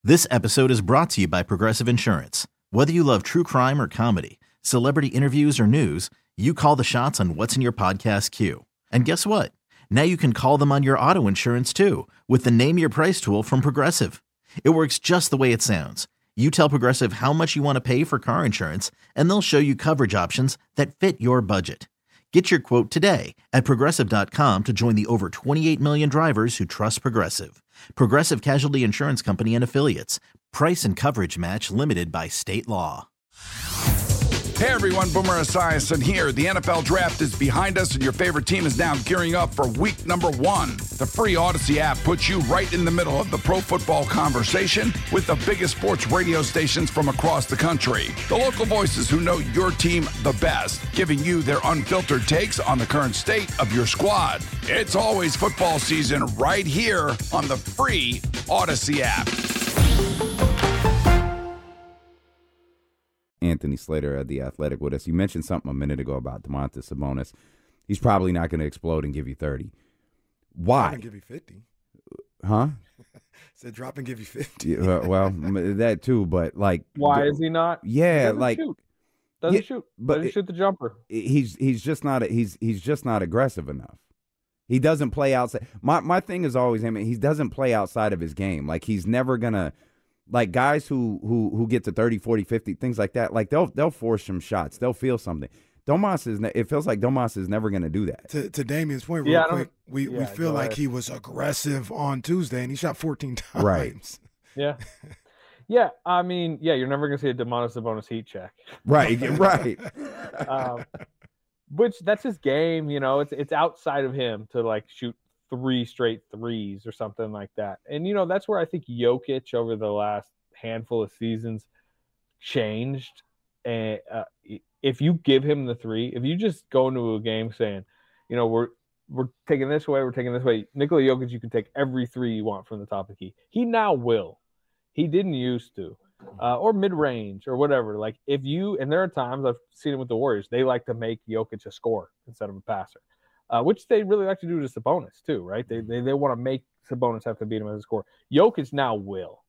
This episode is brought to you by Progressive Insurance. Whether you love true crime or comedy, celebrity interviews or news, you call the shots on what's in your podcast queue. And guess what? Now you can call them on your auto insurance too with the Name Your Price tool from Progressive. It works just the way it sounds. You tell Progressive how much you want to pay for car insurance, and they'll show you coverage options that fit your budget. Get your quote today at Progressive.com to join the over 28 million drivers who trust Progressive. Progressive Casualty Insurance Company and Affiliates. Price and coverage match limited by state law. Hey everyone, Boomer Esiason here. The NFL Draft is behind us and your favorite team is now gearing up for week number 1. The free Odyssey app puts you right in the middle of the pro football conversation with the biggest sports radio stations from across the country. The local voices who know your team the best, giving you their unfiltered takes on the current state of your squad. It's always football season right here on the free Odyssey app. Anthony Slater at The Athletic with us. You mentioned something a minute ago about Domantas Sabonis. He's probably not going to explode and give you 30. Why? Drop and give you 50. Huh? Said drop and give you 50. Yeah, well, that too, but like. Why is he not? Yeah, he like. Shoot. Doesn't shoot. But doesn't shoot the jumper. He's just not he's just not aggressive enough. He doesn't play outside. My thing is always him. He doesn't play outside of his game. Like he's never gonna. Like guys who get to 30, 40, 50, things like that, like they'll force some shots. They'll feel something. It feels like Domas is never going to do that. To Damian's point, real quick, we feel like he was aggressive on Tuesday, and he shot 14 times. Right. Yeah. Yeah, I mean, you're never going to see a Domantas Sabonis heat check. Right, right. Which, that's his game, you know. It's outside of him to, like, shoot 3 straight threes or something like that. And, you know, that's where I think Jokic over the last handful of seasons changed. And if you give him the 3, if you just go into a game saying, you know, we're taking this way, Nikola Jokic, you can take every 3 you want from the top of the key. He now will. He didn't used to. Or mid-range or whatever. Like, if you – and there are times I've seen it with the Warriors. They like to make Jokic a scorer instead of a passer. Which they really like to do to Sabonis too, right? They want to make Sabonis have to beat him as a scorer. Jokic now will.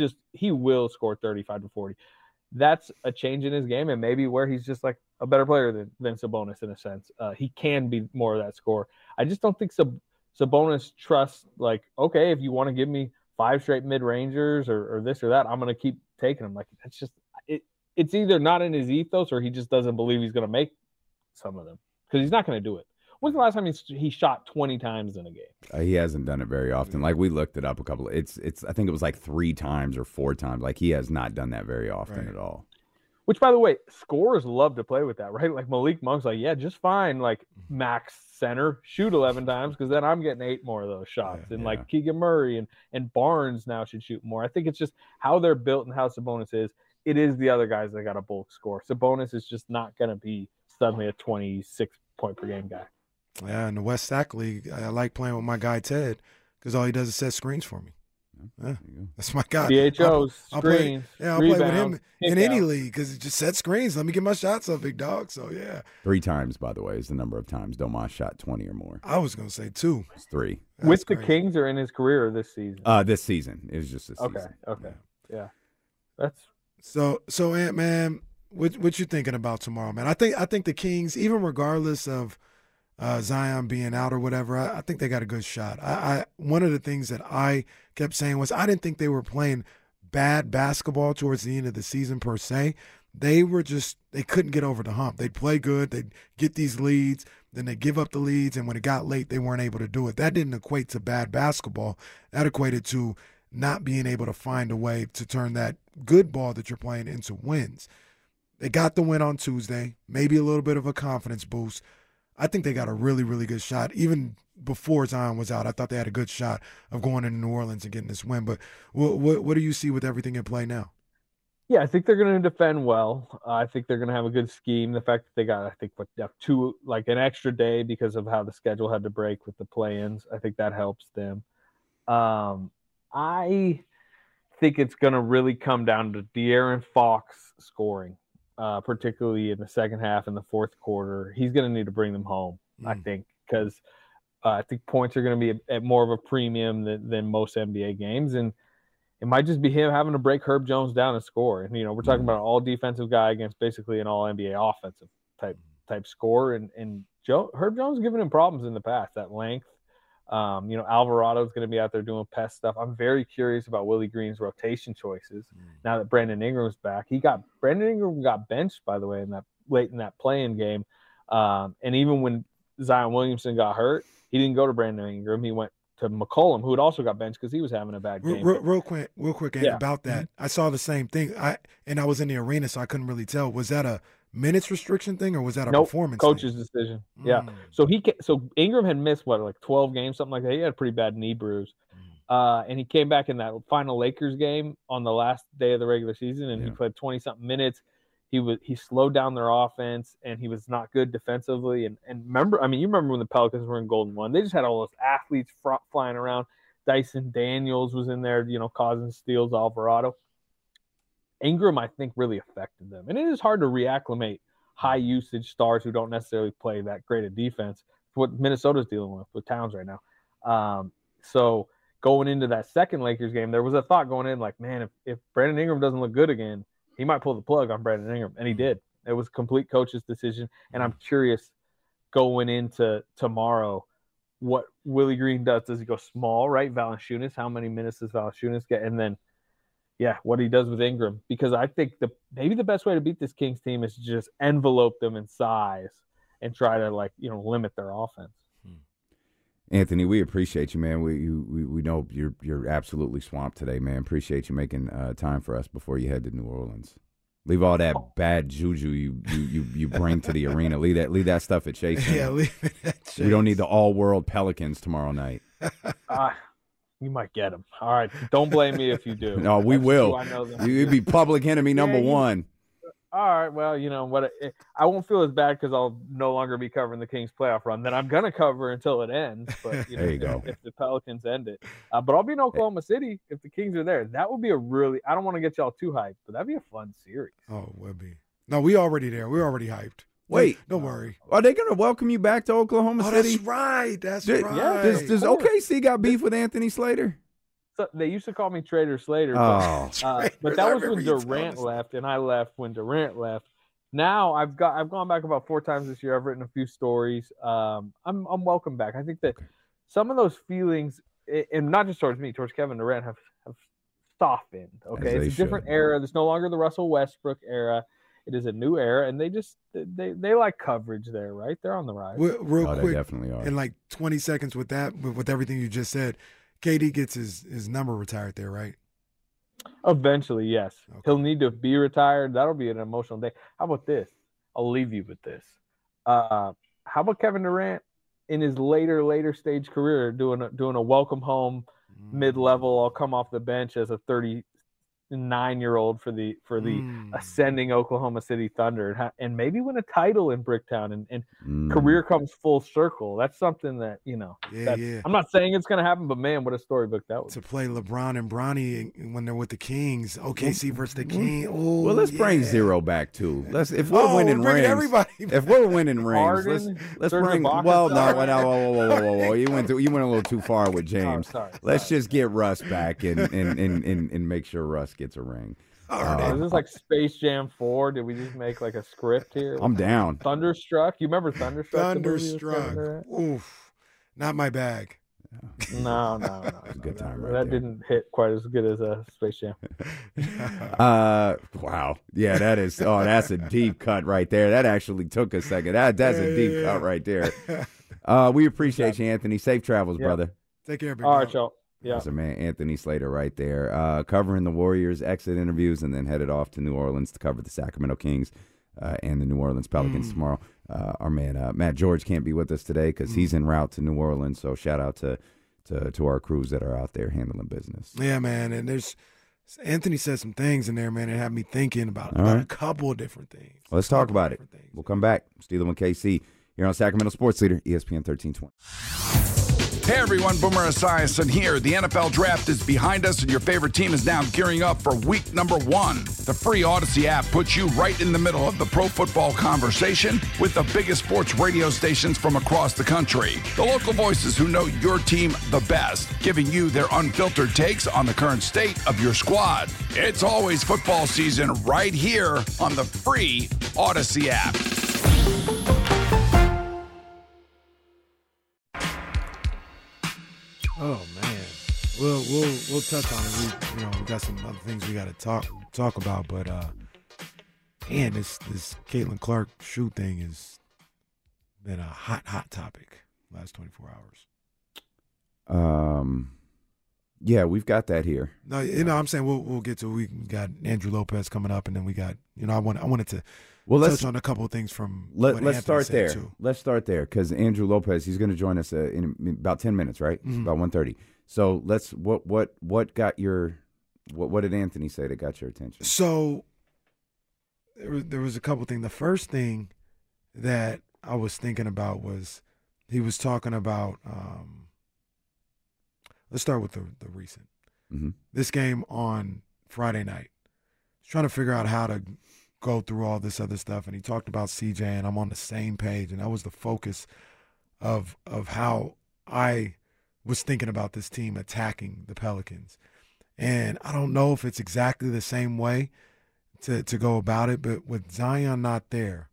He will score 35 to 40. That's a change in his game, and maybe where he's just like a better player than Sabonis in a sense. He can be more of that scorer. I just don't think Sabonis trusts, like, okay, if you want to give me 5 straight mid-rangers or this or that, I'm going to keep taking them. Like, that's just it's either not in his ethos or he just doesn't believe he's going to make some of them because he's not going to do it. When's the last time he shot 20 times in a game? He hasn't done it very often. Like we looked it up a couple. It's I think it was like 3 times or 4 times. Like he has not done that very often at all. Which, by the way, scorers love to play with that, right? Like Malik Monk's like, yeah, just fine. Like max center, shoot 11 times because then I'm getting 8 more of those shots. Like Keegan Murray and Barnes now should shoot more. I think it's just how they're built and how Sabonis is. It is the other guys that got a bulk score. Sabonis is just not going to be suddenly a 26 point per game guy. Yeah, in the West Sac League, I like playing with my guy Ted because all he does is set screens for me. Yeah, that's my guy. DHOs, screens. I'll play with him in any league because he just set screens. Let me get my shots up, big dog. So, yeah. 3 times, by the way, is the number of times Domas shot 20 or more. I was going to say 2. It's 3. That's with crazy. The Kings or in his career or this season? This season. It was just this season. Okay. Yeah. That's so Ant-Man, what you thinking about tomorrow, man? I think the Kings, even regardless of Zion being out or whatever, I think they got a good shot. One of the things that I kept saying was I didn't think they were playing bad basketball towards the end of the season per se. They couldn't get over the hump. They'd play good, they'd get these leads, then they give up the leads, and when it got late, they weren't able to do it. That didn't equate to bad basketball. That equated to not being able to find a way to turn that good ball that you're playing into wins. They got the win on Tuesday, maybe a little bit of a confidence boost. I think they got a really, really good shot. Even before Zion was out, I thought they had a good shot of going into New Orleans and getting this win. But what do you see with everything in play now? Yeah, I think they're going to defend well. I think they're going to have a good scheme. The fact that they got, an extra day because of how the schedule had to break with the play-ins, I think that helps them. I think it's going to really come down to De'Aaron Fox scoring. Particularly in the second half and the fourth quarter. He's going to need to bring them home, I think, because I think points are going to be at more of a premium than most NBA games. And it might just be him having to break Herb Jones down and score. And, we're talking about an all defensive guy against basically an all NBA offensive type score. And Herb Jones has given him problems in the past, that length. Alvarado's going to be out there doing pest stuff. I'm very curious about Willie Green's rotation choices now that Brandon Ingram's back. Brandon Ingram got benched, by the way, late in that play-in game. And even when Zion Williamson got hurt, he didn't go to Brandon Ingram. He went to McCollum, who had also got benched because he was having a bad game. Real quick, about that. I saw the same thing. I was in the arena, so I couldn't really tell. Was that a minutes restriction thing, or was that a performance coach's thing? Decision? Yeah. So Ingram had missed 12 games, something like that. He had a pretty bad knee bruise, and he came back in that final Lakers game on the last day of the regular season, and he played 20-something minutes. He slowed down their offense, and he was not good defensively. And remember, you remember when the Pelicans were in Golden One? They just had all those athletes flying around. Dyson Daniels was in there, causing steals. Alvarado. Ingram, I think, really affected them. And it is hard to reacclimate high-usage stars who don't necessarily play that great a defense. What Minnesota's dealing with Towns right now. So going into that second Lakers game, there was a thought going in like, man, if Brandon Ingram doesn't look good again, he might pull the plug on Brandon Ingram. And he did. It was a complete coach's decision. And I'm curious going into tomorrow what Willie Green does. Does he go small, right? Valanciunas, how many minutes does Valanciunas get? And then, what he does with Ingram. Because I think maybe the best way to beat this Kings team is to just envelope them in size and try to, limit their offense. Anthony, we appreciate you, man. We know you're absolutely swamped today, man. Appreciate you making time for us before you head to New Orleans. Leave all that bad juju you bring to the arena. Leave that stuff at Chase. Yeah, leave it at Chase. We don't need the all-world Pelicans tomorrow night. You might get them. All right, don't blame me if you do. No, we will. You'd be public enemy number one. All right, well, you know what? I won't feel as bad because I'll no longer be covering the Kings playoff run. Then I'm going to cover until it ends. But there you go. If the Pelicans end it. But I'll be in Oklahoma City if the Kings are there. That would be I don't want to get y'all too hyped, but that'd be a fun series. Oh, it would be. No, we already there. We're already hyped. Wait. Don't worry. Are they going to welcome you back to Oklahoma City? That's right. That's right. Yeah, does OKC got beef with Anthony Slater? So they used to call me Trader Slater. But that was when Durant left, and I left when Durant left. Now I've gone back about 4 times this year. I've written a few stories. I'm welcome back. I think that some of those feelings, and not just towards me, towards Kevin Durant, have softened. Okay, it's a different era. There's no longer the Russell Westbrook era. It is a new era, and they like coverage there, right? They're on the rise. Real quick, they definitely are. In like 20 seconds with that, with everything you just said, KD gets his number retired there, right? Eventually, yes. Okay. He'll need to be retired. That'll be an emotional day. How about this? I'll leave you with this. How about Kevin Durant in his later stage career doing a welcome home mid-level? I'll come off the bench as a 39-year-old for the ascending Oklahoma City Thunder and maybe win a title in Bricktown and career comes full circle. That's something that, I'm not saying it's going to happen, but man, what a storybook that was. To play LeBron and Bronny when they're with the Kings, OKC versus the Kings. Oh, well, let's bring Zero back too. If we're winning rings, let's bring. Well, whoa. You went a little too far with James. Let's just get Russ back and make sure Russ gets a ring. Is this like Space Jam 4? Did we just make like a script here? I'm down. Thunderstruck. You remember Thunderstruck? Thunderstruck. Oof. Not my bag. No. It's a good time. That didn't hit quite as good as a Space Jam. Wow. Yeah, that is. Oh, that's a deep cut right there. That actually took a second. That's a deep cut right there. We appreciate you, Anthony. Safe travels, brother. Take care, big All right, y'all. Yeah. That's a man, Anthony Slater, right there, covering the Warriors' exit interviews, and then headed off to New Orleans to cover the Sacramento Kings and the New Orleans Pelicans tomorrow. Our man Matt George can't be with us today because he's en route to New Orleans. So shout out to our crews that are out there handling business. Yeah, man. And Anthony said some things in there, man, that had me thinking about a couple of different things. Well, let's talk about it. We'll come back. Steeler and KC here on Sacramento Sports Leader, ESPN 1320. Hey everyone, Boomer Esiason here. The NFL Draft is behind us and your favorite team is now gearing up for week number 1. The free Odyssey app puts you right in the middle of the pro football conversation with the biggest sports radio stations from across the country. The local voices who know your team the best, giving you their unfiltered takes on the current state of your squad. It's always football season right here on the free Odyssey app. Oh man, we'll touch on it. We got some other things we got to talk about, but man, this Caitlin Clark shoe thing has been a hot topic last 24 hours. Yeah, we've got that here. No, I'm saying we'll get to. We got Andrew Lopez coming up, and then we got. I wanted to. Well, let's touch on a couple of things from. Let's start there. Let's start there because Andrew Lopez, he's going to join us in about 10 minutes, right? Mm-hmm. About 1:30. So let's. What got your? What did Anthony say that got your attention? So there was a couple things. The first thing that I was thinking about was he was talking about. Let's start with the recent. Mm-hmm. This game on Friday night. He's trying to figure out how to go through all this other stuff, and he talked about CJ, and I'm on the same page, and that was the focus of how I was thinking about this team attacking the Pelicans. And I don't know if it's exactly the same way to go about it, but with Zion not there,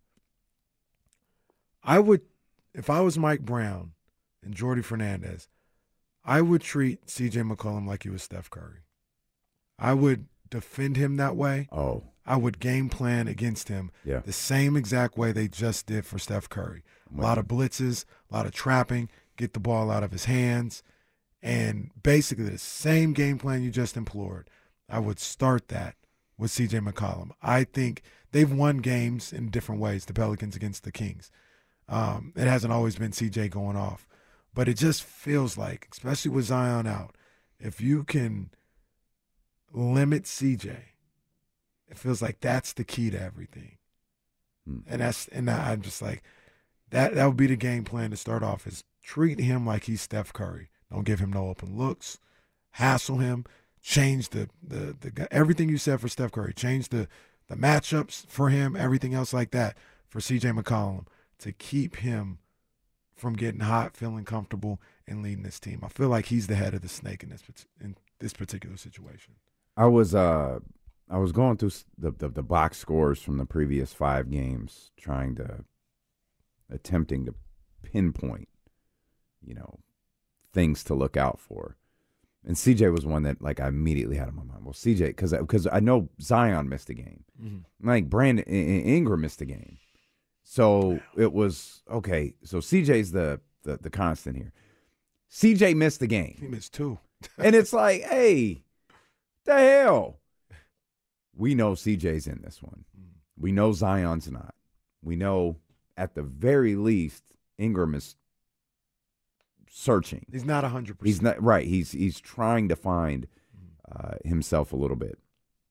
I would, if I was Mike Brown and Jordy Fernandez, I would treat CJ McCollum like he was Steph Curry. I would defend him that way. Oh. I would game plan against him the same exact way they just did for Steph Curry. A lot of blitzes, a lot of trapping, get the ball out of his hands, and basically the same game plan you just implored. I would start that with CJ McCollum. I think they've won games in different ways, the Pelicans against the Kings. It hasn't always been CJ going off. But it just feels like, especially with Zion out, if you can limit CJ, it feels like that's the key to everything. And I'm just like, that would be the game plan to start off, is treat him like he's Steph Curry. Don't give him no open looks. Hassle him. Change the everything you said for Steph Curry. Change the matchups for him, everything else like that for CJ McCollum to keep him from getting hot, feeling comfortable, and leading this team. I feel like he's the head of the snake in this particular situation. I was going through the box scores from the previous 5 games, attempting to pinpoint, things to look out for. And CJ was one that I immediately had in my mind. Well, CJ, because I know Zion missed a game. Mm-hmm. Like Brandon Ingram missed a game. So it was, okay, so CJ's the constant here. CJ missed the game. He missed 2. And it's like, hey, the hell? We know CJ's in this one. We know Zion's not. We know at the very least Ingram is searching. He's not 100%. He's not right. He's trying to find himself a little bit.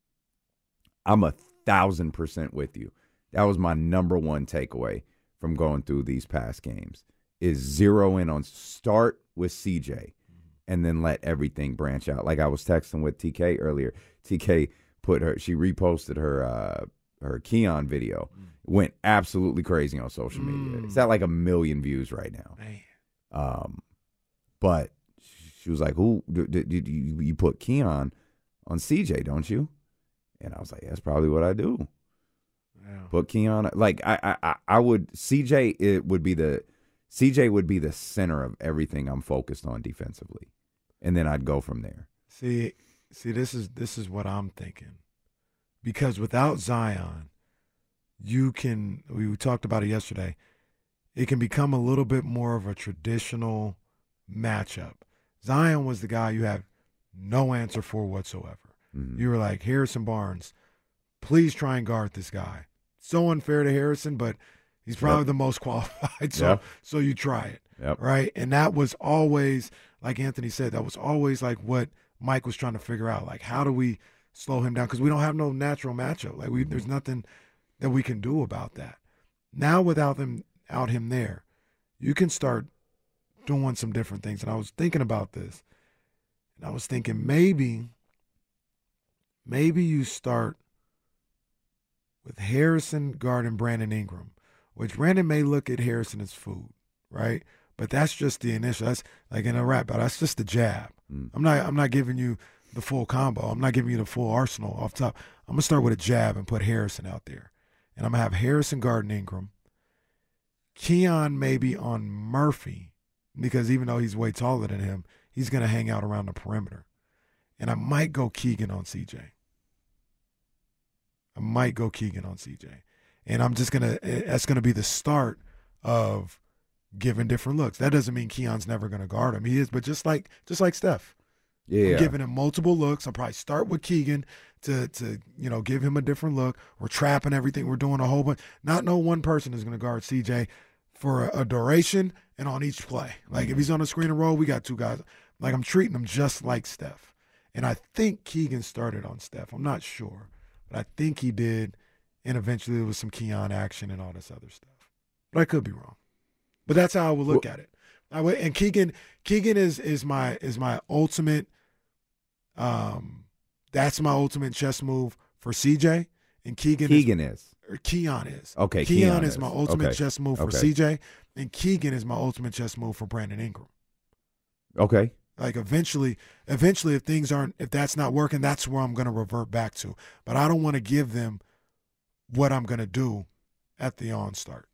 I'm 1,000% with you. That was my number one takeaway from going through these past games, is zero in on start with CJ and then let everything branch out. Like I was texting with TK earlier. TK she reposted her Keon video. Went absolutely crazy on social media. It's at 1 million views right now. Man. But she was like, "Who did you put Keon on CJ, don't you?" And I was like, "That's probably what I do." Yeah. Put Keon, I would. CJ would be the center of everything I'm focused on defensively, and then I'd go from there. See, this is what I'm thinking, because without Zion, we talked about it yesterday. It can become a little bit more of a traditional matchup. Zion was the guy you have no answer for whatsoever. Mm-hmm. You were like, Harrison Barnes, please try and guard this guy. So unfair to Harrison, but he's probably the most qualified. So you try it, right? And that was always, like Anthony said, that was always what Mike was trying to figure out. How do we slow him down? Because we don't have no natural matchup. There's nothing that we can do about that. Now without him there, you can start doing some different things. And I was thinking about this. And I was thinking maybe you start with Harrison guarding Brandon Ingram, which Brandon may look at Harrison as food, right? But that's just the initial. That's like in a rap battle. That's just the jab. I'm not giving you the full combo. I'm not giving you the full arsenal off top. I'm gonna start with a jab and put Harrison out there, and I'm gonna have Harrison guarding Ingram. Keon maybe on Murphy, because even though he's way taller than him, he's gonna hang out around the perimeter, and I might go Keegan on CJ. And I'm just that's gonna be the start of giving different looks. That doesn't mean Keon's never gonna guard him. He is, but just like Steph. Yeah. I'm giving him multiple looks. I'll probably start with Keegan to give him a different look. We're trapping everything. We're doing a whole bunch. Not no one person is gonna guard CJ for a duration and on each play. Like if he's on a screen and roll, we got two guys. Like I'm treating him just like Steph. And I think Keegan started on Steph. I'm not sure. But I think he did, and eventually there was some Keon action and all this other stuff. But I could be wrong. But that's how I would look at it. And Keegan is my ultimate. That's my ultimate chess move for CJ. And Keon is. Okay. Keon is my ultimate chess move for CJ, and Keegan is my ultimate chess move for Brandon Ingram. Okay. Like eventually, if that's not working, that's where I'm going to revert back to. But I don't want to give them what I'm going to do at the on-start.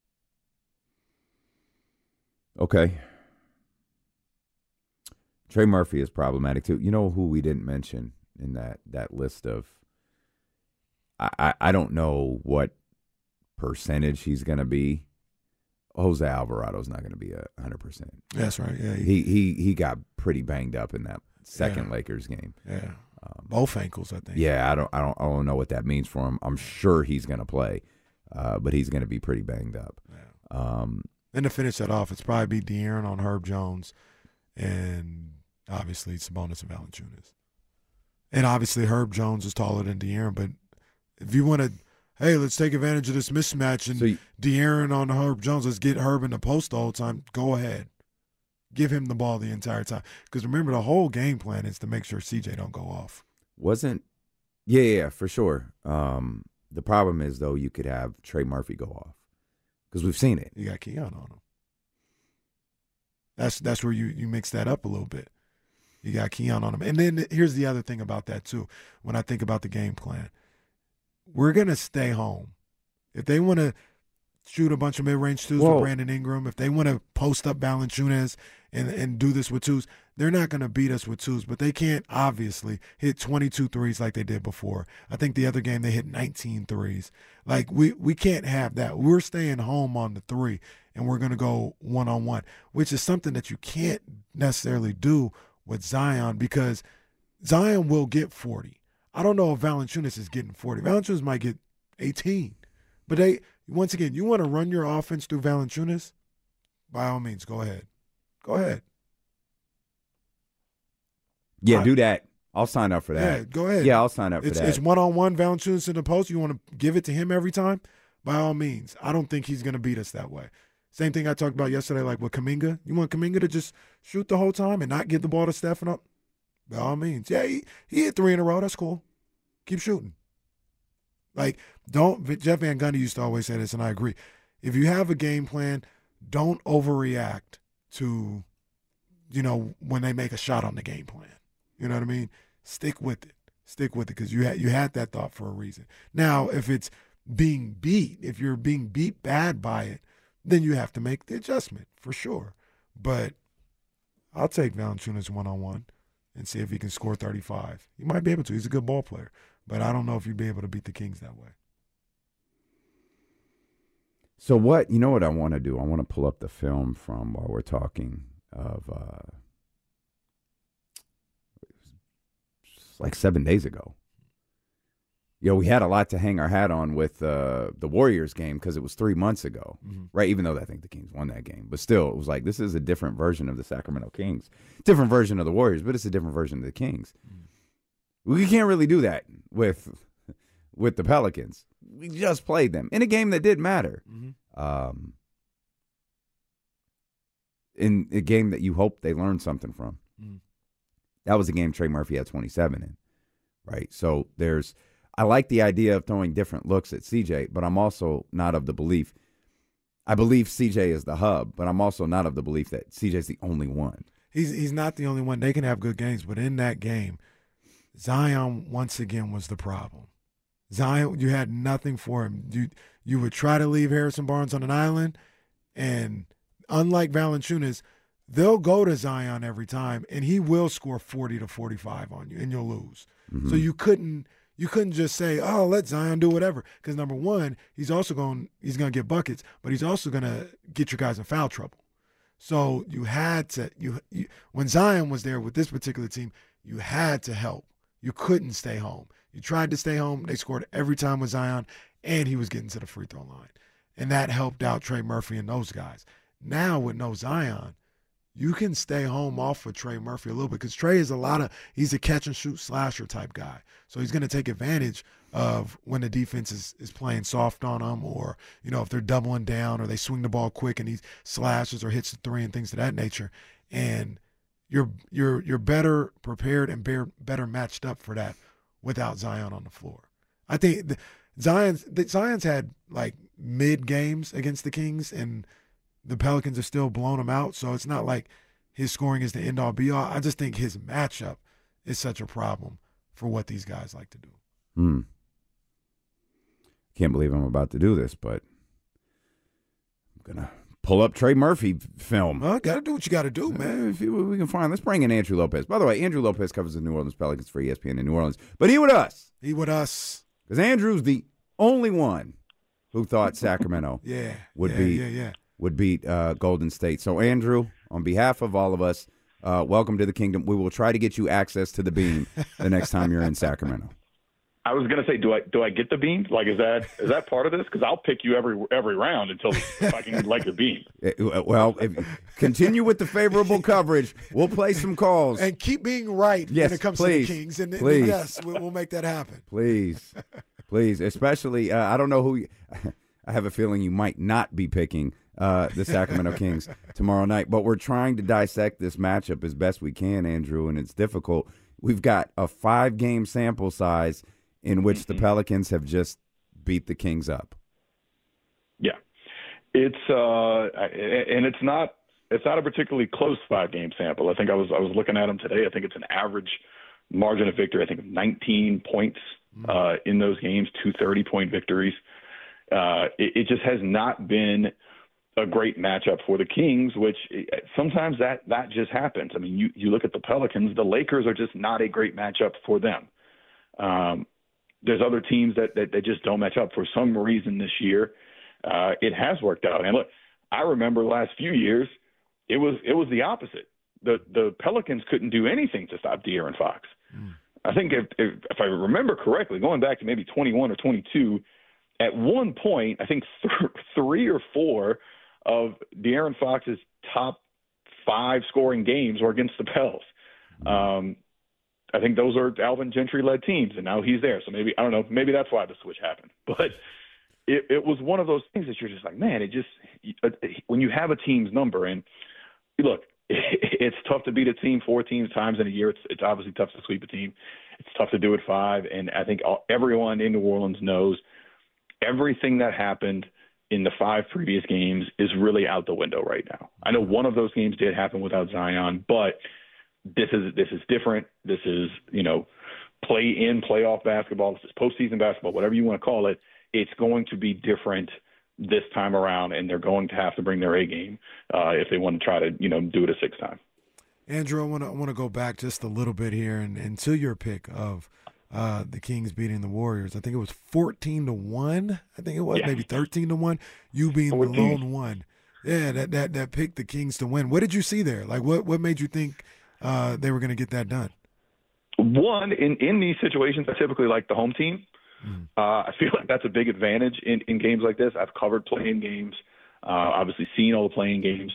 Okay. Trey Murphy is problematic too. You know who we didn't mention in that list of, I don't know what percentage he's going to be. Jose Alvarado's not going to be 100%. That's right. Yeah, he got pretty banged up in that second Lakers game. Yeah, both ankles, I think. Yeah, I don't know what that means for him. I'm sure he's going to play, but he's going to be pretty banged up. Yeah. And to finish that off, it's probably be De'Aaron on Herb Jones, and obviously Sabonis and Valanciunas. And obviously Herb Jones is taller than De'Aaron, but if you want to. Hey, let's take advantage of this mismatch and De'Aaron on Herb Jones. Let's get Herb in the post the whole time. Go ahead. Give him the ball the entire time. Because remember, the whole game plan is to make sure CJ don't go off. Yeah, for sure. The problem is, though, you could have Trey Murphy go off. Because we've seen it. You got Keon on him. That's where you mix that up a little bit. You got Keon on him. And then here's the other thing about that, too, when I think about the game plan. We're going to stay home. If they want to shoot a bunch of mid-range twos with Brandon Ingram, if they want to post up Valanciunas and do this with twos, they're not going to beat us with twos, but they can't obviously hit 22 threes like they did before. I think the other game they hit 19 threes. Like, we can't have that. We're staying home on the three, and we're going to go one-on-one, which is something that you can't necessarily do with Zion because Zion will get 40. I don't know if Valanciunas is getting 40. Valanciunas might get 18. But once again, you want to run your offense through Valanciunas? By all means, go ahead. Go ahead. Yeah, do that. I'll sign up for that. Yeah, go ahead. Yeah, I'll sign up for that. It's one-on-one Valanciunas in the post. You want to give it to him every time? By all means. I don't think he's going to beat us that way. Same thing I talked about yesterday, like with Kuminga. You want Kuminga to just shoot the whole time and not give the ball to Stephen up? By all means. Yeah, he hit 3 in a row. That's cool. Keep shooting. Like, Jeff Van Gundy used to always say this, and I agree. If you have a game plan, don't overreact to, when they make a shot on the game plan. You know what I mean? Stick with it. Stick with it because you had that thought for a reason. Now, if it's being beat, if you're being beat bad by it, then you have to make the adjustment for sure. But I'll take Valanciunas one-on-one and see if he can score 35. He might be able to. He's a good ball player. But I don't know if you'd be able to beat the Kings that way. So what I want to do? I want to pull up the film from while we're talking of like 7 days ago. We had a lot to hang our hat on with the Warriors game because it was 3 months ago, right? Even though I think the Kings won that game. But still, it was like, this is a different version of the Sacramento Kings. Different version of the Warriors, but it's a different version of the Kings. We can't really do that with the Pelicans. We just played them in a game that did matter. in a game that you hope they learned something from. That was a game Trey Murphy had 27 in, right? So I like the idea of throwing different looks at CJ, but I'm also not of the belief. I believe CJ is the hub, but I'm also not of the belief that CJ's the only one. He's not the only one. They can have good games, but in that game, Zion once again was the problem. Zion, you had nothing for him. You would try to leave Harrison Barnes on an island, and unlike Valanciunas, they'll go to Zion every time, and he will score 40 to 45 on you, and you'll lose. So you couldn't just say, "Oh, let Zion do whatever," because number one, he's going to get buckets, but he's also going to get your guys in foul trouble. So you had to when Zion was there with this particular team, you had to help. You couldn't stay home. You tried to stay home. They scored every time with Zion, and he was getting to the free throw line, and that helped out Trey Murphy and those guys. Now with no Zion, you can stay home off of Trey Murphy a little bit because Trey is he's a catch-and-shoot slasher type guy. So he's going to take advantage of when the defense is playing soft on him, or, if they're doubling down or they swing the ball quick and he slashes or hits the three and things of that nature. And you're better prepared and better matched up for that without Zion on the floor. I think Zion's had like mid games against the Kings, and the Pelicans are still blowing him out, so it's not like his scoring is the end-all, be-all. I just think his matchup is such a problem for what these guys like to do. Can't believe I'm about to do this, but I'm going to pull up Trey Murphy film. Well, got to do what you got to do, man. If we can find. Let's bring in Andrew Lopez. By the way, Andrew Lopez covers the New Orleans Pelicans for ESPN in New Orleans, but he with us. Because Andrew's the only one who thought Sacramento would beat Golden State. So, Andrew, on behalf of all of us, welcome to the kingdom. We will try to get you access to the beam the next time you're in Sacramento. I was going to say, do I get the beam? Like, is that part of this? Because I'll pick you every round until I can like your beam. Well, continue with the favorable coverage. We'll play some calls and keep being right when it comes to the Kings. And yes, we'll make that happen. Please. Especially, I don't know who. I have a feeling you might not be picking the Sacramento Kings tomorrow night. But we're trying to dissect this matchup as best we can, Andrew, and it's difficult. We've got a 5-game sample size in which the Pelicans have just beat the Kings up. Yeah, it's not a particularly close 5-game sample. I think I was looking at them today. I think it's an average margin of victory. I think of 19 points in those games, 2 30-point victories. It just has not been a great matchup for the Kings, which sometimes that just happens. I mean, you look at the Pelicans, the Lakers are just not a great matchup for them. There's other teams that just don't match up for some reason this year. It has worked out. And look, I remember the last few years, it was the opposite. The Pelicans couldn't do anything to stop De'Aaron Fox. I think if I remember correctly, going back to maybe 21 or 22, at one point, I think 3 or 4 of De'Aaron Fox's top 5 scoring games were against the Pels. I think those are Alvin Gentry-led teams, and now he's there. So maybe, I don't know, maybe that's why the switch happened. But it was one of those things that you're just like, man, when you have a team's number, and look, it's tough to beat a team 4 times in a year. It's obviously tough to sweep a team. It's tough to do it 5, and I think everyone in New Orleans knows everything that happened in the 5 previous games is really out the window right now. I know one of those games did happen without Zion, but this is different. This is, playoff basketball. This is postseason basketball, whatever you want to call it. It's going to be different this time around, and they're going to have to bring their A game if they want to try to, do it a 6th time. Andrew, I want to go back just a little bit here and to your pick of the Kings beating the Warriors. I think it was 14-1. I think it was maybe 13-1. You being the lone one. Yeah, that picked the Kings to win. What did you see there? Like, what made you think they were going to get that done? One, in these situations, I typically like the home team. I feel like that's a big advantage in games like this. I've covered play-in games, obviously seen all the play-in games,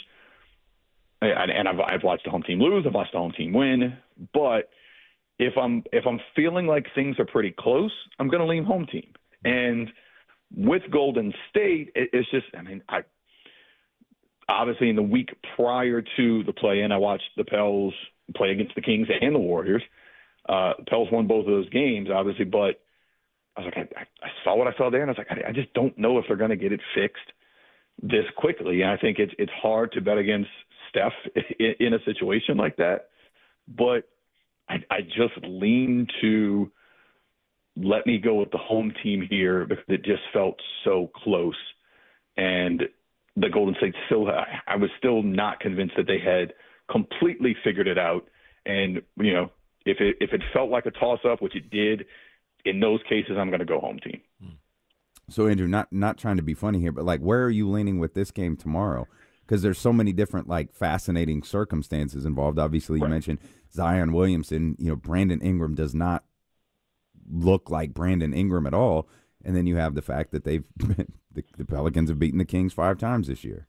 and I've watched the home team lose. I've watched the home team win. But if I'm feeling like things are pretty close, I'm going to lean home team. And with Golden State, it's just, obviously in the week prior to the play-in, I watched the Pels play against the Kings and the Warriors. Pels won both of those games, obviously, but I was like, I saw what I saw there, and I was like, I just don't know if they're going to get it fixed this quickly. And I think it's hard to bet against Steph in a situation like that. But I just lean to let me go with the home team here because it just felt so close. And the Golden State I was still not convinced that they had completely figured it out. And, if it felt like a toss-up, which it did, in those cases, I'm going to go home team. So, Andrew, not trying to be funny here, but, where are you leaning with this game tomorrow? Because there's so many different, fascinating circumstances involved. Obviously, you mentioned Zion Williamson. Brandon Ingram does not look like Brandon Ingram at all. And then you have the fact that the Pelicans have beaten the Kings 5 times this year.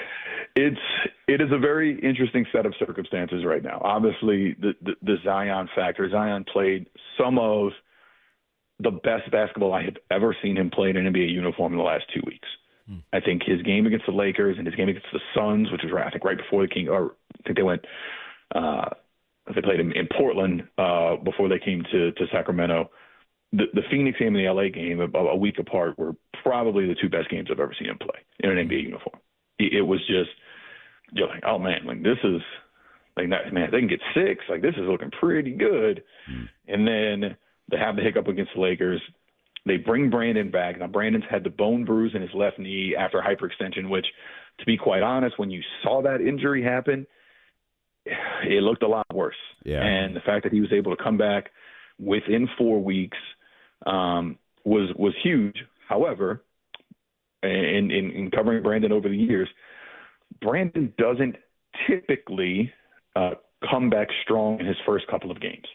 It is a very interesting set of circumstances right now. Obviously, the Zion factor. Zion played some of the best basketball I have ever seen him play in an NBA uniform in the last 2 weeks. I think his game against the Lakers and his game against the Suns, which was I think right before the Kings, or I think they went, they played in Portland before they came to Sacramento. The Phoenix game and the LA game, about a week apart, were probably the 2 best games I've ever seen him play in an NBA uniform. It was just, you're like, oh man, this is like that, man. They can get 6. This is looking pretty good. And then they have the hiccup against the Lakers. They bring Brandon back. Now, Brandon's had the bone bruise in his left knee after hyperextension, which, to be quite honest, when you saw that injury happen, it looked a lot worse. Yeah. And the fact that he was able to come back within 4 weeks was huge. However, in covering Brandon over the years, Brandon doesn't typically come back strong in his first couple of games.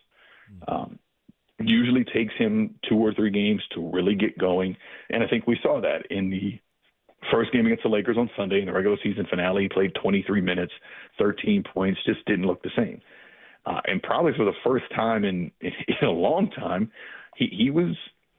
Usually takes him 2 or 3 games to really get going. And I think we saw that in the first game against the Lakers on Sunday in the regular season finale. He played 23 minutes, 13 points, just didn't look the same. And probably for the first time in a long time, he was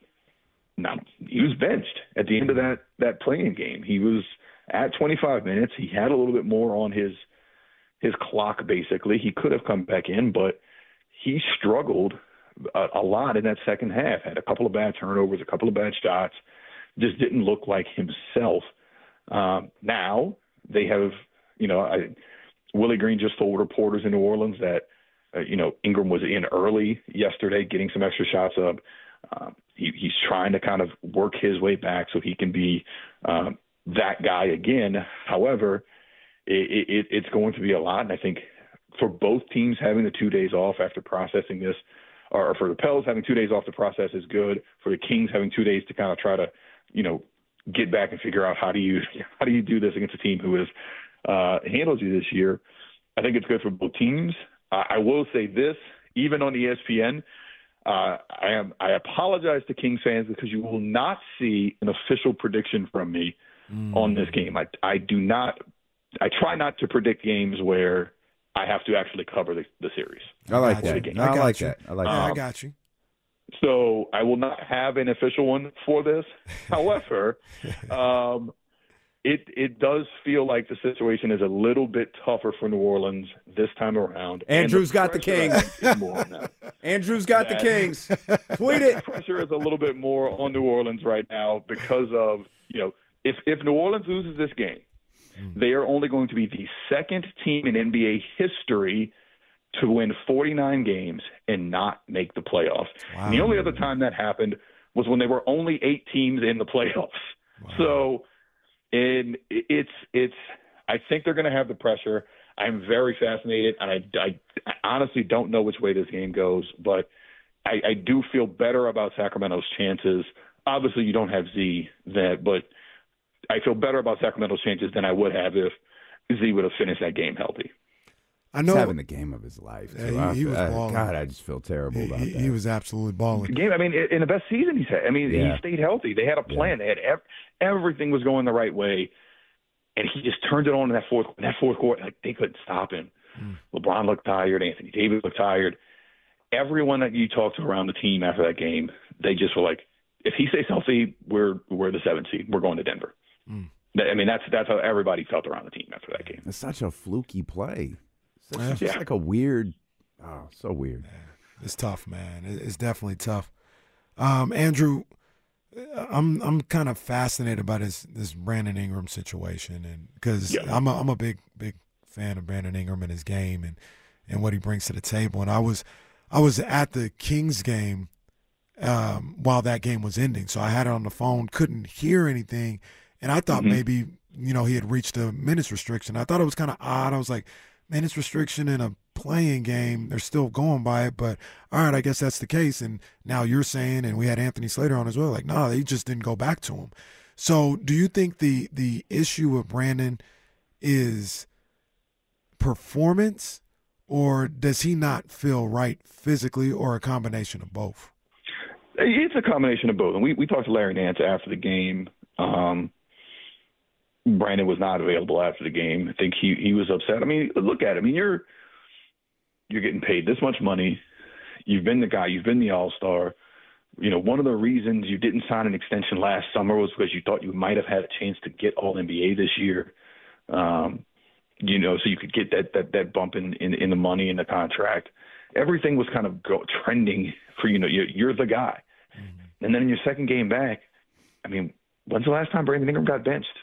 benched at the end of that playing game. He was at 25 minutes. He had a little bit more on his clock, basically. He could have come back in, but he struggled a lot in that second half. Had a couple of bad turnovers, a couple of bad shots, just didn't look like himself. Now they have, Willie Green just told reporters in New Orleans that, Ingram was in early yesterday, getting some extra shots up. He's trying to kind of work his way back so he can be that guy again. However, it's going to be a lot. And I think for both teams having the 2 days off after processing this, or for the Pels having 2 days off to process is good. For the Kings having 2 days to kind of try to, get back and figure out how do you do this against a team who has handled you this year. I think it's good for both teams. I will say this, even on ESPN, I apologize to Kings fans because you will not see an official prediction from me on this game. I try not to predict games where I have to actually cover the series. I like that. I like that. I got you. So I will not have an official one for this. However, it does feel like the situation is a little bit tougher for New Orleans this time around. Andrew's got the Kings. Andrew's got the Kings. Tweet it. The pressure is a little bit more on New Orleans right now because of, if New Orleans loses this game, they are only going to be the second team in NBA history to win 49 games and not make the playoffs. Wow. And the only other time that happened was when there were only 8 teams in the playoffs. Wow. So it's I think they're going to have the pressure. I'm very fascinated, and I honestly don't know which way this game goes, but I do feel better about Sacramento's chances. Obviously, you don't have Z, but I feel better about Sacramento's chances than I would have if Z would have finished that game healthy. I know. He's having the game of his life. Yeah, he was balling. God, I just feel terrible about that. He was absolutely balling. The game, in the best season he's had. He stayed healthy. They had a plan. They had everything was going the right way, and he just turned it on in that fourth quarter. Like, they couldn't stop him. LeBron looked tired. Anthony Davis looked tired. Everyone that you talked to around the team after that game, they just were like, if he stays healthy, we're the 7th seed. We're going to Denver. That's how everybody felt around the team after that game. It's such a fluky play. It's Yeah. like a weird, so weird. It's tough, man. It's definitely tough. Andrew, I'm kind of fascinated by this Brandon Ingram situation, and because I'm a big fan of Brandon Ingram and his game and what he brings to the table. And I was at the Kings game while that game was ending, so I had it on the phone, couldn't hear anything, and I thought maybe he had reached a minutes restriction. I thought it was kind of odd. I was like, minutes restriction in a playing game, they're still going by it, but all right, I guess that's the case. And now you're saying, and we had Anthony Slater on as well, like, no, they just didn't go back to him. So do you think the issue with Brandon is performance, or does he not feel right physically, or a combination of both? It's a combination of both. And we talked to Larry Nance after the game. Brandon was not available after the game. I think he was upset. I mean, look at it. I mean, you're getting paid this much money. You've been the guy. You've been the all-star. One of the reasons you didn't sign an extension last summer was because you thought you might have had a chance to get All-NBA this year. So you could get that bump in the money in the contract. Everything was kind of trending for you're the guy. Mm-hmm. And then in your second game back, I mean, when's the last time Brandon Ingram got benched?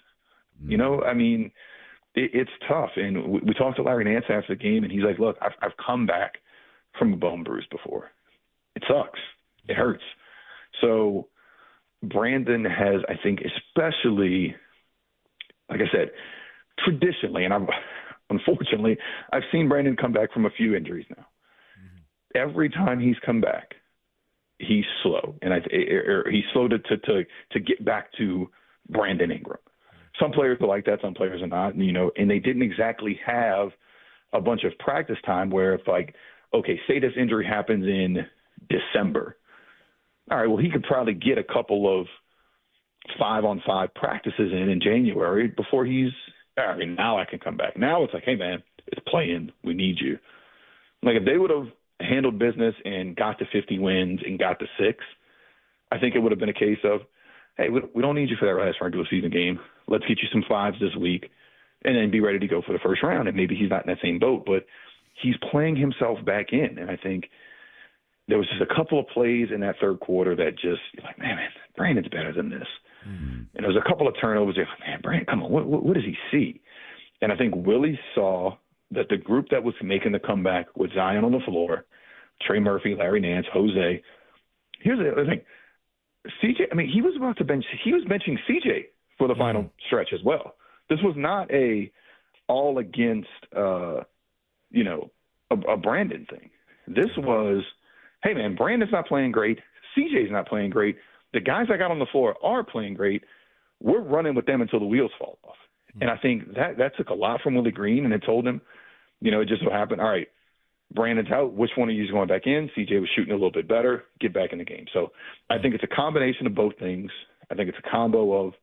It's tough. And we talked to Larry Nance after the game, and he's like, look, I've come back from a bone bruise before. It sucks. It hurts. So Brandon has, I think, especially, like I said, traditionally, and unfortunately, I've seen Brandon come back from a few injuries now. Mm-hmm. Every time he's come back, he's slow. And he's slow to get back to Brandon Ingram. Some players are like that, some players are not, and they didn't exactly have a bunch of practice time where if okay, say this injury happens in December. All right, well, he could probably get a couple of 5-on-5 practices in January before now I can come back. Now it's like, hey, man, it's playing. We need you. Like if they would have handled business and got to 50 wins and got to 6, I think it would have been a case of, hey, we don't need you for that last regular season game. Let's get you some 5s this week and then be ready to go for the first round. And maybe he's not in that same boat, but he's playing himself back in. And I think there was just a couple of plays in that third quarter that just, you're like, man, Brandon's better than this. Mm-hmm. And there was a couple of turnovers. You're like, man, Brandon, come on, what does he see? And I think Willie saw that the group that was making the comeback with Zion on the floor, Trey Murphy, Larry Nance, Jose. Here's the other thing. CJ, I mean, he was benching CJ for the final stretch as well. This was not all against, a Brandon thing. This was, hey, man, Brandon's not playing great. CJ's not playing great. The guys I got on the floor are playing great. We're running with them until the wheels fall off. Mm-hmm. And I think that took a lot from Willie Green, and it told him, it just so happened, all right, Brandon's out. Which one of you is going back in? CJ was shooting a little bit better. Get back in the game. So I think it's a combination of both things. I think it's a combo of,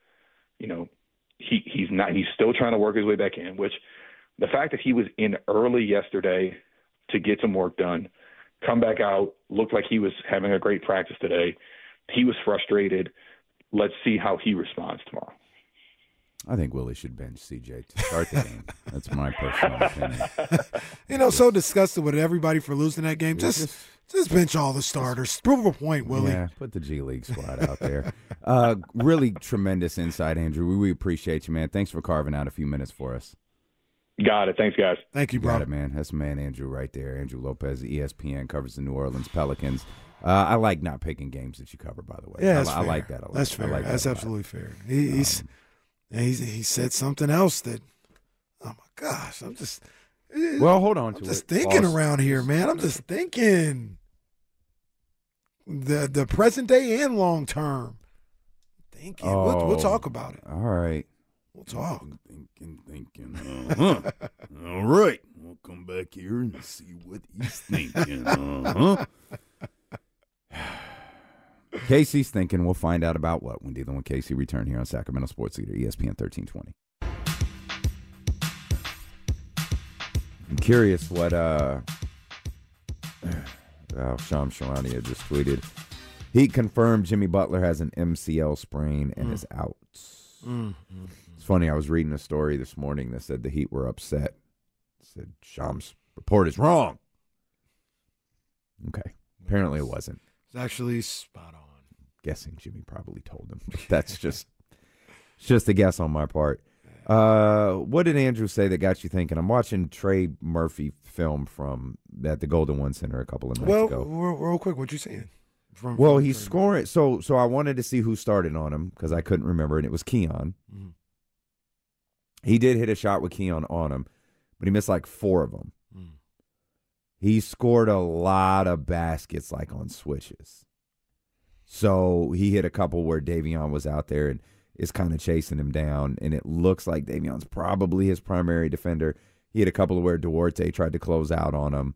he's still trying to work his way back in, which the fact that he was in early yesterday to get some work done, come back out, looked like he was having a great practice today. He was frustrated. Let's see how he responds tomorrow. I think Willie should bench CJ to start the game. That's my personal opinion. So disgusted with everybody for losing that game. Just bench all the starters. Prove a point, Willie. Yeah, put the G League squad out there. Really tremendous insight, Andrew. We appreciate you, man. Thanks for carving out a few minutes for us. Got it. Thanks, guys. Thank you, bro. Got it, man. That's my man Andrew right there. Andrew Lopez, ESPN, covers the New Orleans Pelicans. I like not picking games that you cover, by the way. Yeah, I like that a lot. That's fair. That's absolutely fair. He said something else that, oh my gosh, hold on to it. I'm just thinking around here, man. I'm just thinking the present day and long term. Thinking. We'll talk about it. All right. We'll talk. Thinking. All right. We'll come back here and see what he's thinking. Casey's thinking. We'll find out about what when dealing with Casey. Return here on Sacramento Sports Leader, ESPN 1320. I'm curious what Shams Charania just tweeted. He confirmed Jimmy Butler has an MCL sprain and is out. It's funny. I was reading a story this morning that said the Heat were upset. It said Shams' report is wrong. Okay. Apparently it wasn't. It's actually spot on. Guessing Jimmy probably told him. That's just a guess on my part. What did Andrew say that got you thinking? I'm watching Trey Murphy film from at the Golden One Center a couple of nights ago. Real quick, what you seeing? He's scoring. So I wanted to see who started on him because I couldn't remember, and it was Keon. Mm-hmm. He did hit a shot with Keon on him, but he missed like 4 of them. Mm. He scored a lot of baskets like on switches. So he hit a couple where Davion was out there and is kind of chasing him down, and it looks like Davion's probably his primary defender. He hit a couple of where Duarte tried to close out on him,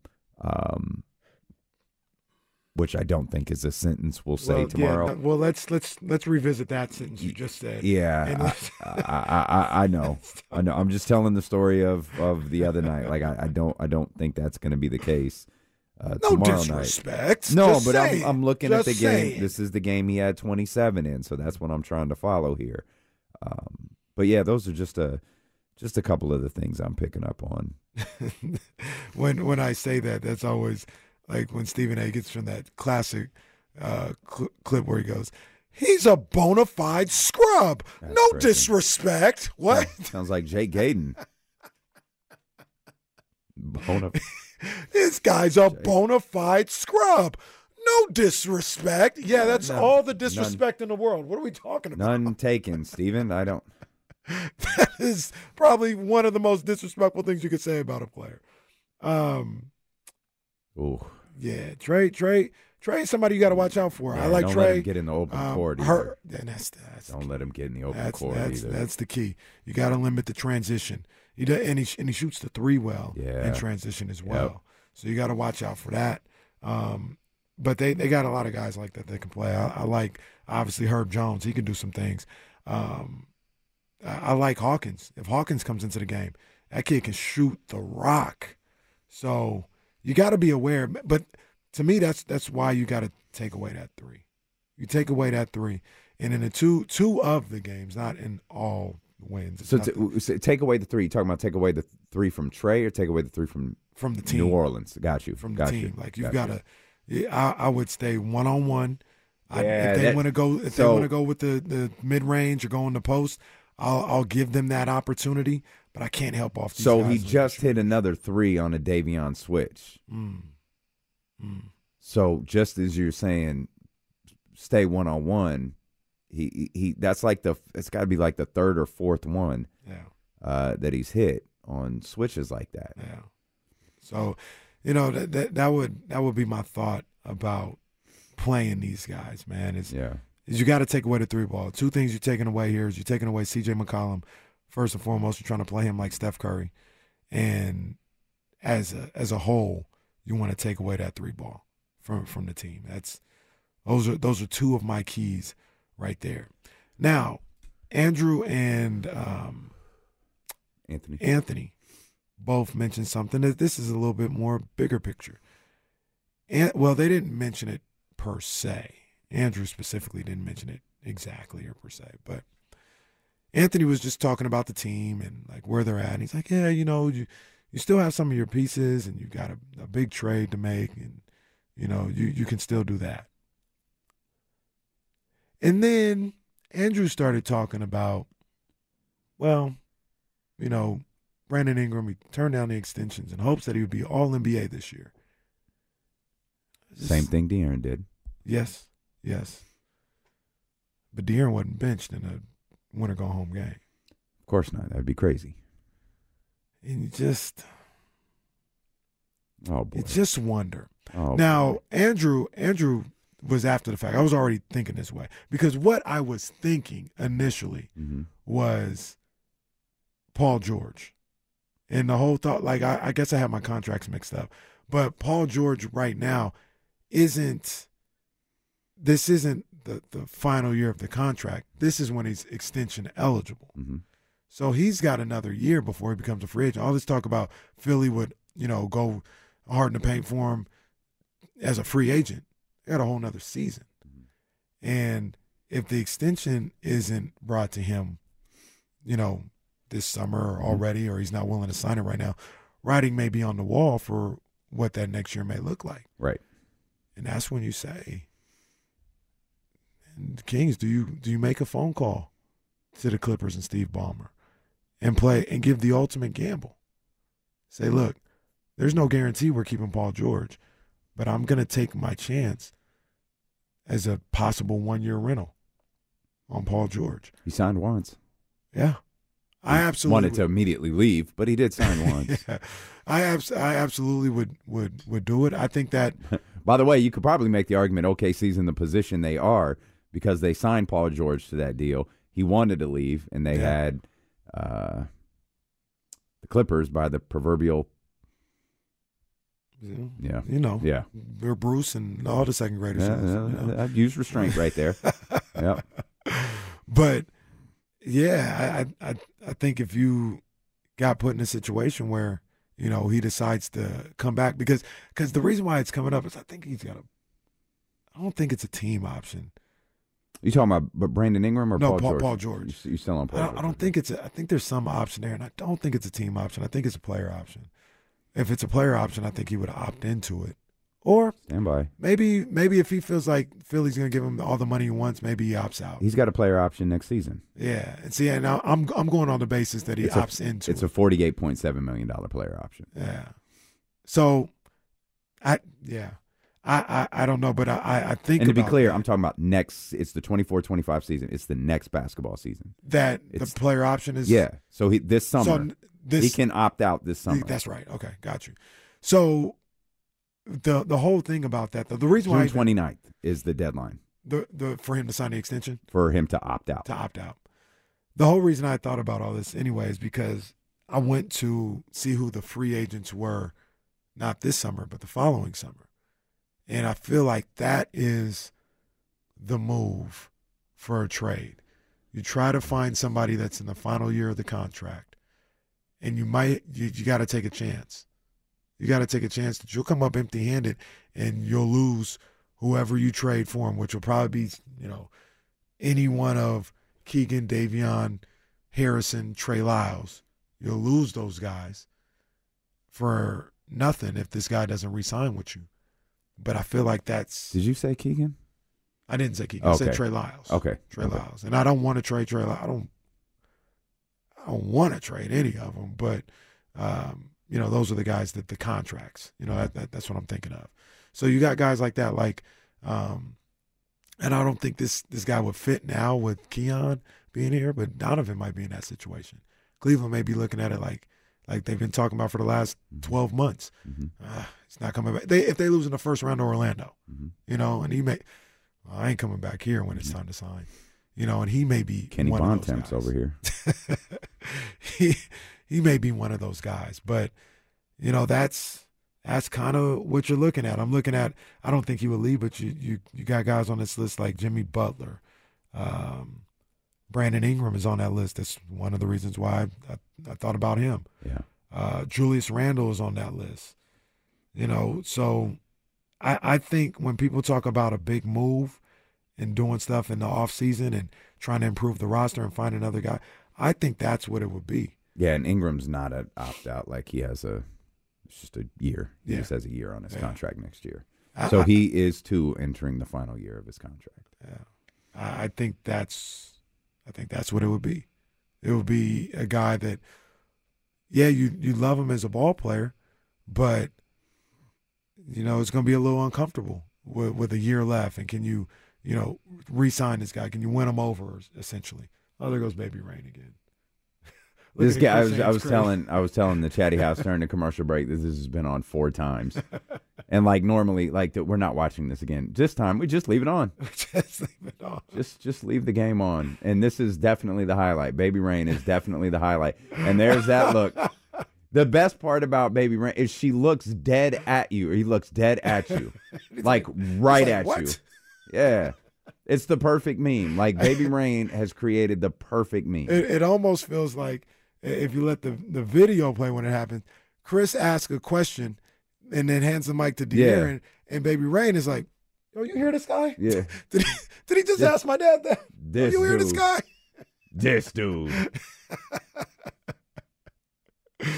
which I don't think is a sentence we'll say tomorrow. Yeah, let's revisit that sentence you just said. Yeah, I know. I'm just telling the story of the other night. Like I don't think that's going to be the case. No tomorrow disrespect. night. No, just but saying. I'm looking just at the game. saying. This is the game he had 27 in, so that's what I'm trying to follow here. But yeah, those are just a couple of the things I'm picking up on. when I say that, that's always like when Stephen A. gets from that classic clip where he goes, "He's a bona fide scrub. That's no crazy. Disrespect." What? Sounds like Jake Gayden. This guy's a bona fide scrub. No disrespect. Yeah, that's all the disrespect in the world. What are we talking about? None taken, Steven. I don't. That is probably one of the most disrespectful things you could say about a player. Ooh. Yeah, Trey is somebody you got to watch out for. Yeah, I like don't Trey. Let him get in the open court either. Don't let him get in the open court either. That's the key. You got to limit the transition. And he shoots the 3 well in transition as well. Yep. So you got to watch out for that. But they got a lot of guys like that they can play. I like, obviously, Herb Jones. He can do some things. I like Hawkins. If Hawkins comes into the game, that kid can shoot the rock. So you got to be aware. But to me, that's why you got to take away that 3. You take away that 3. And in the two of the games, not in all wins. So take away the 3. You talking about take away the 3 from Trey or take away the 3 from the team? New Orleans. Got you. From the team. Like you've got to. I would stay 1-on-1. Yeah, if they want to go, they want to go with the mid range or go in the post, I'll give them that opportunity. But I can't help off these So guys he just hit another 3 on a Davion switch. So just as you're saying, stay 1-on-1. He that's like it's got to be like the 3rd or 4th one that he's hit on switches like that. Yeah. So, that would be my thought about playing these guys, man. Is you got to take away the 3 ball. 2 things you're taking away here is you're taking away C.J. McCollum. First and foremost, you're trying to play him like Steph Curry, and as a whole, you want to take away that 3 ball from the team. Those are 2 of my keys right there. Now, Andrew and Anthony both mentioned something that this is a little bit more bigger picture. Well, they didn't mention it per se. Andrew specifically didn't mention it exactly or per se, but Anthony was just talking about the team and like where they're at. And he's like, yeah, you still have some of your pieces and you've got a big trade to make, and you can still do that. And then Andrew started talking about, well, Brandon Ingram, he turned down the extensions in hopes that he would be all NBA this year. Same thing De'Aaron did. Yes. But De'Aaron wasn't benched in a winner go home game. Of course not. That'd be crazy. And you just wonder. Oh, now, boy. Andrew was after the fact. I was already thinking this way because what I was thinking initially was Paul George. And the whole thought, like, I guess I have my contracts mixed up. But Paul George right now isn't the final year of the contract. This is when he's extension eligible. So he's got another year before he becomes a free agent. All this talk about Philly would, go hard in the paint for him as a free agent. They got a whole nother season. And if the extension isn't brought to him, this summer already, or he's not willing to sign it right now, writing may be on the wall for what that next year may look like. Right. And that's when you say, the Kings, do you make a phone call to the Clippers and Steve Ballmer and play and give the ultimate gamble? Say, look, there's no guarantee we're keeping Paul George, but I'm going to take my chance as a possible 1-year rental on Paul George. He signed once. Yeah. I absolutely wanted to immediately leave, but he did sign once. Yeah. I absolutely would do it. I think that by the way, you could probably make the argument OKC's in the position they are because they signed Paul George to that deal. He wanted to leave, and they had the Clippers by the proverbial We're Bruce and all the second graders. I've used restraint right there. Yep. But yeah, I think if you got put in a situation where he decides to come back because the reason why it's coming up is I don't think it's a team option. You talking about Brandon Ingram or Paul George? You still on Paul George? I don't think I think there's some option there, and I don't think it's a team option. I think it's a player option. If it's a player option, I think he would opt into it. Or stand by. Maybe if he feels like Philly's going to give him all the money he wants, maybe he opts out. He's got a player option next season. Yeah, and see, and now I'm going on the basis that he opts into. It's a $48.7 million player option. Yeah. So, I don't know, but I think. And to be clear, I'm talking about next. It's the 24-25 season. It's the next basketball season. The player option is. Yeah. So this summer, he can opt out this summer. That's right. Okay, got you. So. The whole thing about that, the reason why June 29th is the deadline. For him to sign the extension? For him to opt out. The whole reason I thought about all this anyway is because I went to see who the free agents were, not this summer, but the following summer. And I feel like that is the move for a trade. You try to find somebody that's in the final year of the contract, and you got to take a chance. You got to take a chance that you'll come up empty-handed and you'll lose whoever you trade for him, which will probably be, any one of Keegan, Davion, Harrison, Trey Lyles. You'll lose those guys for nothing if this guy doesn't re-sign with you. But I feel like that's... Did you say Keegan? I didn't say Keegan. Okay. I said Trey Lyles. Okay. Trey Lyles. And I don't want to trade Trey Lyles. I don't want to trade any of them, but... those are the guys that the contracts, that's what I'm thinking of. So you got guys like that, and I don't think this guy would fit now with Keon being here, but Donovan might be in that situation. Cleveland may be looking at it like they've been talking about for the last 12 months. Mm-hmm. It's not coming back. If they lose in the first round to Orlando, and he may, I ain't coming back here when it's time to sign, and he may be Kenny one of those Bontemps guys. over here. He may be one of those guys, but that's kind of what you're looking at. I'm looking at. I don't think he would leave, but you got guys on this list like Jimmy Butler, Brandon Ingram is on that list. That's one of the reasons why I thought about him. Yeah, Julius Randle is on that list. So I think when people talk about a big move and doing stuff in the off season and trying to improve the roster and find another guy, I think that's what it would be. Yeah, and Ingram's not an opt-out. Like, it's just a year. He just has a year on his contract next year. So he is, too, entering the final year of his contract. Yeah. I think that's what it would be. It would be a guy that, you love him as a ball player, but, it's going to be a little uncomfortable with a year left. And can you, re-sign this guy? Can you win him over, essentially? Oh, there goes Baby Rain again. This guy, I was telling the Chatty House during the commercial break that this has been on 4 times, and normally, we're not watching this again. This time, we just leave it on. Just leave it on. Just leave the game on, and this is definitely the highlight. Baby Rain is definitely the highlight, and there's that look. The best part about Baby Rain is she looks dead at you, or he looks dead at you, right at what? you. Yeah. It's the perfect meme. Baby Rain has created the perfect meme. It almost feels like if you let the video play when it happens, Chris asks a question and then hands the mic to De'Aaron, and Baby Rain is like, "Oh, you hear this guy? Yeah. Did he just ask my dad that? You hear this guy? This dude."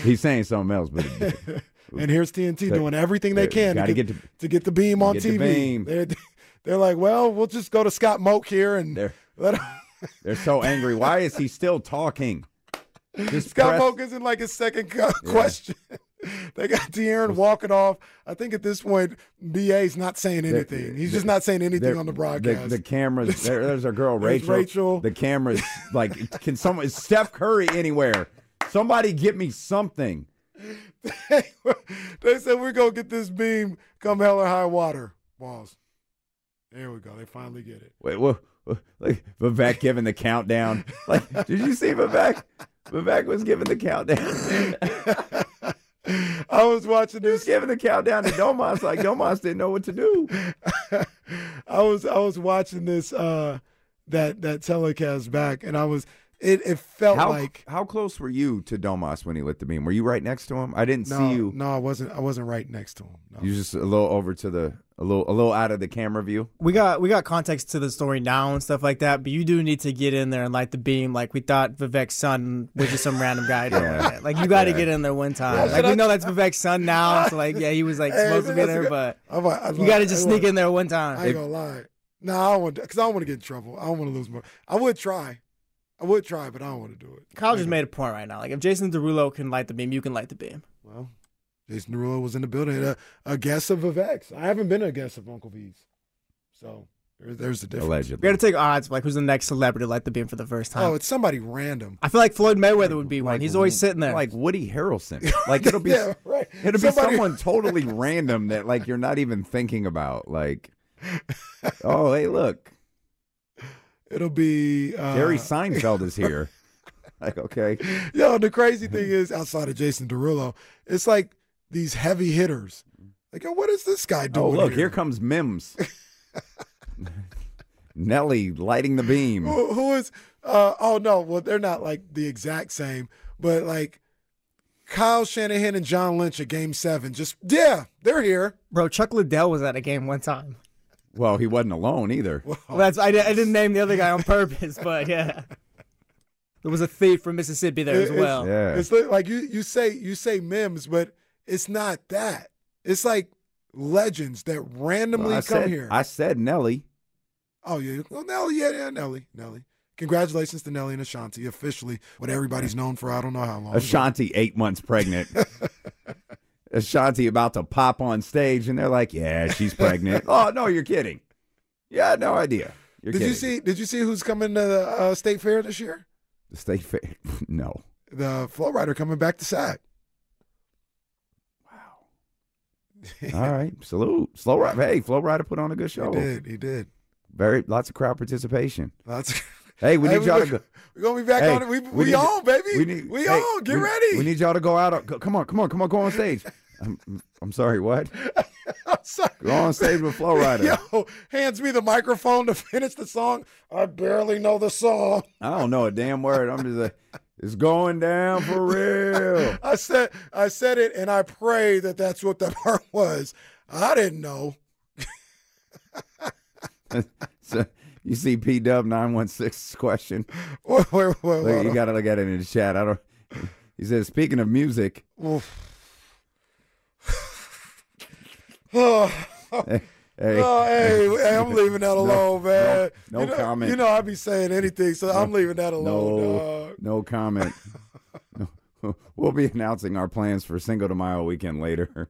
He's saying something else, but and here's TNT doing everything they can to get the beam on TV. They're like, well, we'll just go to Scott Moak here and let him. They're so angry. Why is he still talking? Scott Moak is in like his second question. They got De'Aaron walking off. I think at this point, BA's not saying anything. He's just not saying anything on the broadcast. The cameras, there's our girl, Rachel. The camera's like, can someone, is Steph Curry anywhere? Somebody get me something. They said, we're going to get this beam come hell or high water. Balls. There we go. They finally get it. Wait, like Vivek giving the countdown. Like, did you see Vivek? Vivek was giving the countdown. I was watching this. He was giving the countdown to Domas. Like Domas didn't know what to do. I was watching this that telecast back, and it felt like. How close were you to Domas when he lit the beam? Were you right next to him? I didn't see you. No, I wasn't right next to him. No. You just a little over to a little out of the camera view. We got context to the story now and stuff like that, but you do need to get in there and light the beam. Like we thought Vivek's son was just some random guy doing it. Like you got to get in there one time. Like we know that's Vivek's son now. So like he was like supposed to be there, but you got to just sneak in there one time. I ain't gonna lie. No, I don't want because I don't want to get in trouble. I don't want to lose more. I would try, but I don't want to do it. Kyle just made a point right now. Like if Jason Derulo can light the beam, you can light the beam. Well, Jason Derulo was in the building, a guest of Vivek's. I haven't been a guest of Uncle V's, so there's the difference. Allegedly, we got to take odds. Like who's the next celebrity to light the beam for the first time? Oh, it's somebody random. I feel like Floyd Mayweather would be one. He's always sitting there, like Woody Harrelson. Like it'll be, right. It'll be someone totally random that like you're not even thinking about. Like, oh hey, look, it'll be Jerry Seinfeld is here. Like okay, yo. The crazy thing is, outside of Jason Derulo, it's like these heavy hitters. Like, yo, what is this guy doing? Oh, look, here comes Mims. Nelly lighting the beam. Who is? Oh no, well they're not like the exact same, but like Kyle Shanahan and John Lynch at Game 7. Just they're here. Bro, Chuck Liddell was at a game one time. Well, he wasn't alone either. Well, I didn't name the other guy on purpose, but yeah. There was a thief from Mississippi there as well. Yeah. It's like you say Mims, but it's not that. It's like legends that randomly come here. I said Nelly. Oh yeah, well Nelly, yeah, Nelly. Congratulations to Nelly and Ashanti, officially what everybody's known for. I don't know how long. Ashanti 8 months pregnant. Ashanti about to pop on stage, and they're like, "Yeah, she's pregnant." Oh no, you're kidding. Yeah, no idea. Did you see who's coming to the State Fair this year? The State Fair? No. The Flow Rider coming back to SAC. Wow. All right. Salute. Slow Rider. Hey, Flow Rider put on a good show. He did. Lots of crowd participation. Lots. Hey, we need y'all to go. We're going to be back on it. We on, baby. We on. Get ready. We need y'all to go out. Come on, go on stage. I'm sorry, what? I'm sorry. Go on stage with Flow Rider. Yo, hands me the microphone to finish the song. I barely know the song. I don't know a damn word. I'm just like, it's going down for real. I said it, and I pray that that's what that part was. I didn't know. So you see P-Dub 916's question. Wait, you got to look at it in the chat. He says, speaking of music. Hey, I'm leaving that alone, man. No comment. You know I be saying anything, so I'm leaving that alone. No comment. We'll be announcing our plans for Cinco de Mayo weekend later.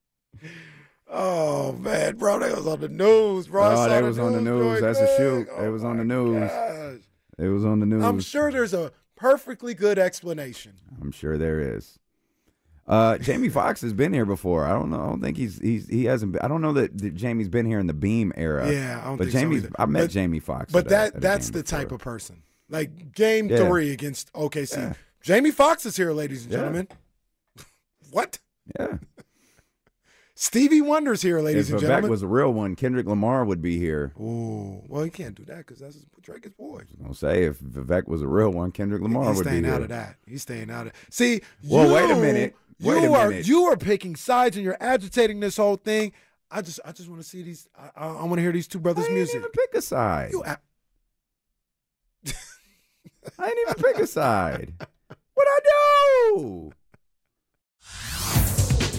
Oh man, bro, they was on the news, bro. Oh, they was on the news. That's a shoot. It was on the news. It was on the news. I'm sure there's a perfectly good explanation. I'm sure there is. Jamie Foxx has been here before. I don't know. I don't think he hasn't been. I don't know that Jamie's been here in the Beam era. Yeah, I don't think so either. I met Jamie Foxx. But that's the type of person. Like Game 3 against OKC. Yeah. Jamie Foxx is here, ladies and gentlemen. What? Yeah. Stevie Wonder's here, ladies and gentlemen. If Vivek was a real one, Kendrick Lamar would be here. Oh, well, he can't do that because that's Drake's boy. I'll say if Vivek was a real one, Kendrick Lamar would be here. He's staying out of that. He's staying out of. See, wait a minute. You are picking sides and you're agitating this whole thing. I just want to see these. I want to hear these two brothers' music. I didn't even pick a side. I didn't even pick a side. What'd I do?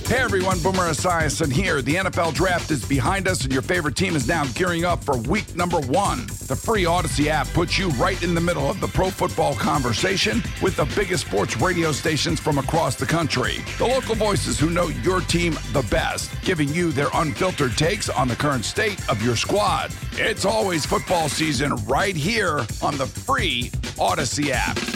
Hey everyone, Boomer Esiason here. The NFL Draft is behind us and your favorite team is now gearing up for week number 1. The free Odyssey app puts you right in the middle of the pro football conversation with the biggest sports radio stations from across the country. The local voices who know your team the best, giving you their unfiltered takes on the current state of your squad. It's always football season right here on the free Odyssey app.